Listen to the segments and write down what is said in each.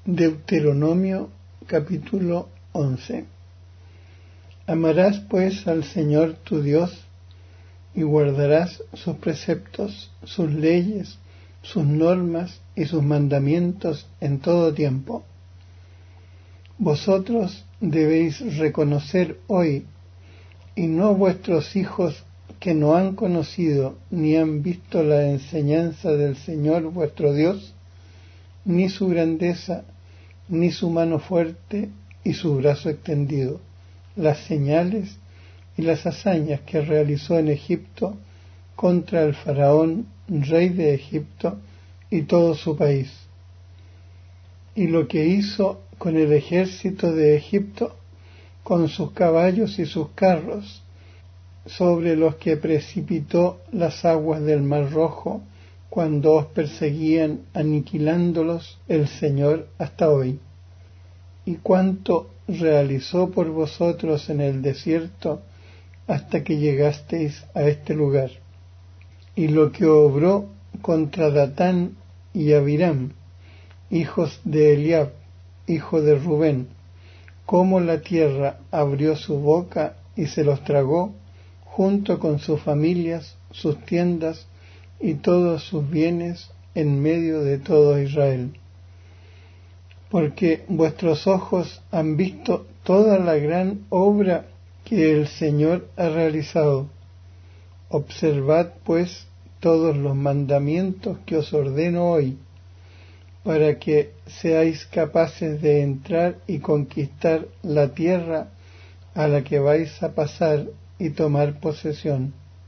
Deuteronomio capítulo 11. Amarás pues al Señor tu Dios y guardarás sus preceptos, sus leyes, sus normas y sus mandamientos en todo tiempo. Vosotros debéis reconocer hoy, y no vuestros hijos que no han conocido ni han visto la enseñanza del Señor vuestro Dios, ni su grandeza, ni su mano fuerte y su brazo extendido, las señales y las hazañas que realizó en Egipto contra el faraón, rey de Egipto, y todo su país, y lo que hizo con el ejército de Egipto, con sus caballos y sus carros, sobre los que precipitó las aguas del Mar Rojo, cuando os perseguían, aniquilándolos el Señor hasta hoy, y cuánto realizó por vosotros en el desierto hasta que llegasteis a este lugar, y lo que obró contra Datán y Abiram, hijos de Eliab, hijo de Rubén, cómo la tierra abrió su boca y se los tragó, junto con sus familias, sus tiendas y todos sus bienes en medio de todo Israel. Porque vuestros ojos han visto toda la gran obra que el Señor ha realizado. Observad pues todos los mandamientos que os ordeno hoy, para que seáis capaces de entrar y conquistar la tierra a la que vais a pasar y tomar posesión.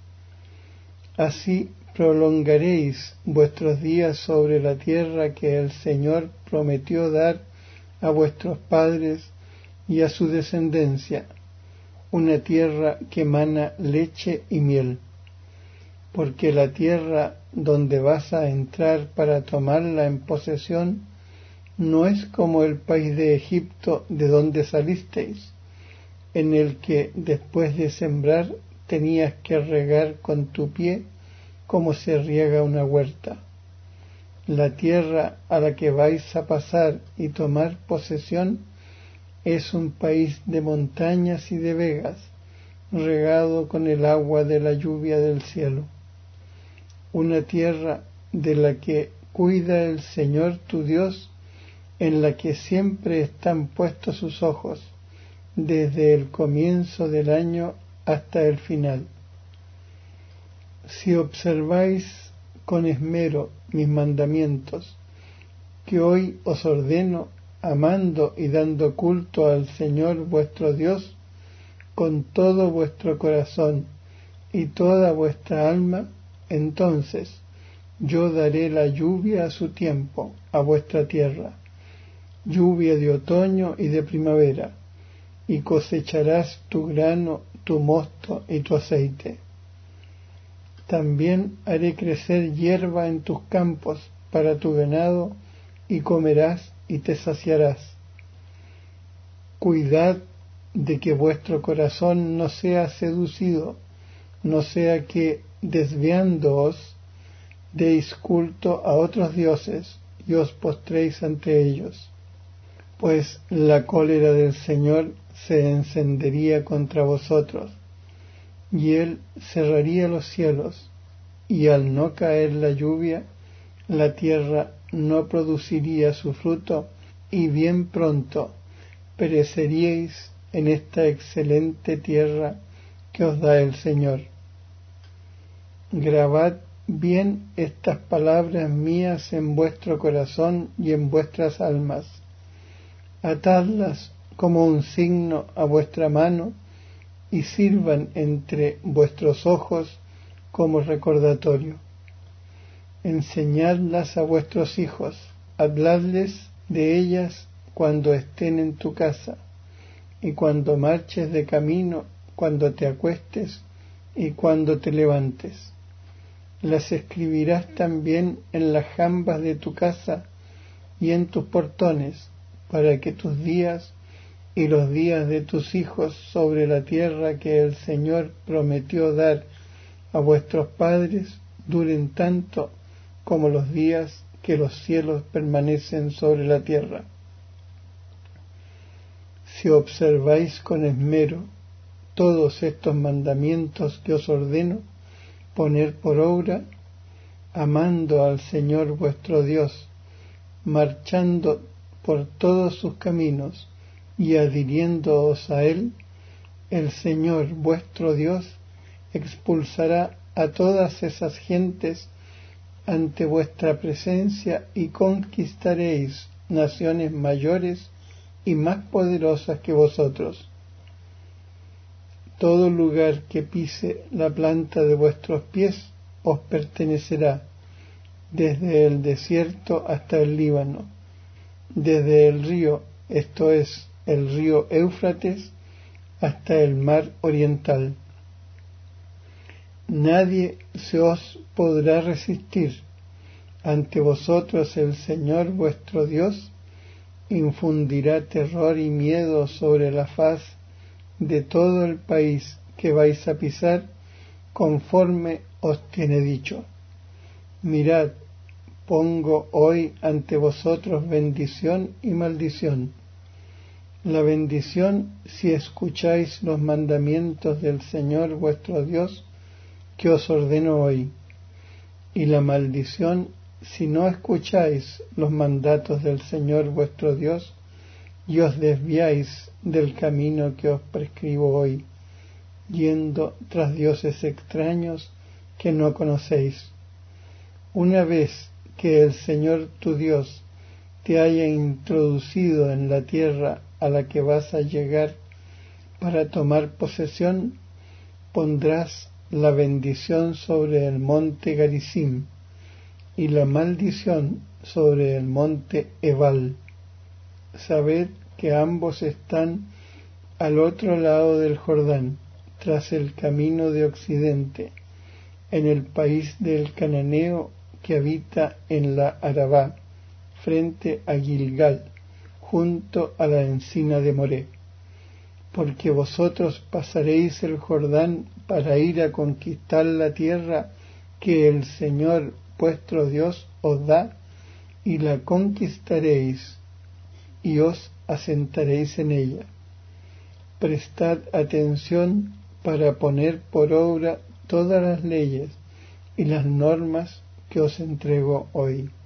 Así prolongaréis vuestros días sobre la tierra que el Señor prometió dar a vuestros padres y a su descendencia, una tierra que mana leche y miel. Porque la tierra donde vas a entrar para tomarla en posesión no es como el país de Egipto de donde salisteis, en el que después de sembrar tenías que regar con tu pie como se riega una huerta. La tierra a la que vais a pasar y tomar posesión es un país de montañas y de vegas, regado con el agua de la lluvia del cielo. Una tierra de la que cuida el Señor tu Dios, en la que siempre están puestos sus ojos, desde el comienzo del año hasta el final. Si observáis con esmero mis mandamientos, que hoy os ordeno, amando y dando culto al Señor vuestro Dios, con todo vuestro corazón y toda vuestra alma, entonces yo daré la lluvia a su tiempo a vuestra tierra, lluvia de otoño y de primavera, y cosecharás tu grano, tu mosto y tu aceite. También haré crecer hierba en tus campos para tu ganado, y comerás y te saciarás. Cuidad de que vuestro corazón no sea seducido, no sea que, desviándoos, deis culto a otros dioses y os postréis ante ellos. Pues la cólera del Señor se encendería contra vosotros, y él cerraría los cielos, y al no caer la lluvia, la tierra no produciría su fruto, y bien pronto pereceríais en esta excelente tierra que os da el Señor. Grabad bien estas palabras mías en vuestro corazón y en vuestras almas. Atadlas como un signo a vuestra mano, y sirvan entre vuestros ojos como recordatorio. Enseñadlas a vuestros hijos, habladles de ellas cuando estén en tu casa, y cuando marches de camino, cuando te acuestes y cuando te levantes. Las escribirás también en las jambas de tu casa y en tus portones, para que tus días y los días de tus hijos sobre la tierra que el Señor prometió dar a vuestros padres duren tanto como los días que los cielos permanecen sobre la tierra. si observáis con esmero todos estos mandamientos que os ordeno poner por obra, amando al Señor vuestro Dios, marchando por todos sus caminos y adhiriéndoos a Él, el Señor vuestro Dios expulsará a todas esas gentes ante vuestra presencia y conquistaréis naciones mayores y más poderosas que vosotros. Todo lugar que pise la planta de vuestros pies os pertenecerá, desde el desierto hasta el Líbano, desde el río, esto es, el río Éufrates, hasta el mar oriental. Nadie se os podrá resistir. Ante vosotros el Señor vuestro Dios infundirá terror y miedo sobre la faz de todo el país que vais a pisar, conforme os tiene dicho. Mirad, pongo hoy ante vosotros bendición y maldición. La bendición si escucháis los mandamientos del Señor vuestro Dios que os ordeno hoy, y la maldición si no escucháis los mandatos del Señor vuestro Dios y os desviáis del camino que os prescribo hoy, yendo tras dioses extraños que no conocéis. Una vez que el Señor tu Dios te haya introducido en la tierra a la que vas a llegar para tomar posesión, pondrás la bendición sobre el monte Garizim y la maldición sobre el monte Ebal. Sabed que ambos están al otro lado del Jordán, tras el camino de occidente, en el país del cananeo que habita en la Arabá, frente a Gilgal, junto a la encina de Moré. Porque vosotros pasaréis el Jordán para ir a conquistar la tierra que el Señor vuestro Dios os da, y la conquistaréis, y os asentaréis en ella. Prestad atención para poner por obra todas las leyes y las normas que os entrego hoy.